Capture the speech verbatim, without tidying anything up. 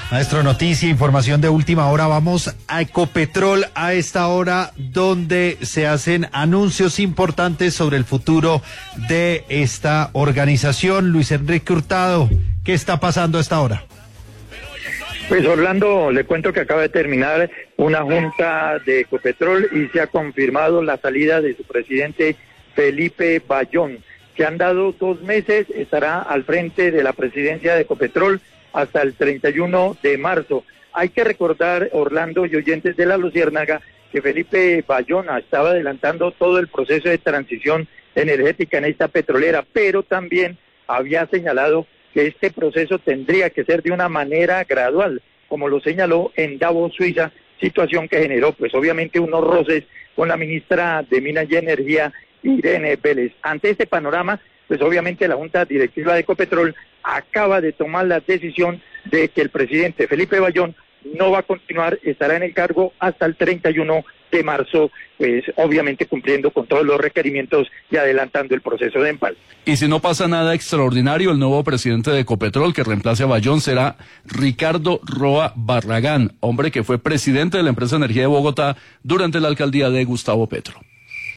Maestro, noticia, información de última hora. Vamos a Ecopetrol a esta hora, donde se hacen anuncios importantes sobre el futuro de esta organización. Luis Enrique Hurtado, ¿qué está pasando a esta hora? Pues Orlando, le cuento que acaba de terminar una junta de Ecopetrol y se ha confirmado la salida de su presidente Felipe Bayón, que han dado dos meses, estará al frente de la presidencia de Ecopetrol hasta el treinta y uno de marzo. Hay que recordar, Orlando y oyentes de La Luciérnaga, que Felipe Bayón estaba adelantando todo el proceso de transición energética en esta petrolera, pero también había señalado que este proceso tendría que ser de una manera gradual, como lo señaló en Davos, Suiza, situación que generó pues obviamente unos roces con la ministra de Minas y Energía, Irene Vélez. Ante este panorama, pues obviamente la Junta Directiva de Ecopetrol acaba de tomar la decisión de que el presidente Felipe Bayón no va a continuar, estará en el cargo hasta el treinta y uno de marzo, pues obviamente cumpliendo con todos los requerimientos y adelantando el proceso de empalme. Y si no pasa nada extraordinario, el nuevo presidente de Ecopetrol que reemplace a Bayón será Ricardo Roa Barragán, hombre que fue presidente de la empresa Energía de Bogotá durante la alcaldía de Gustavo Petro.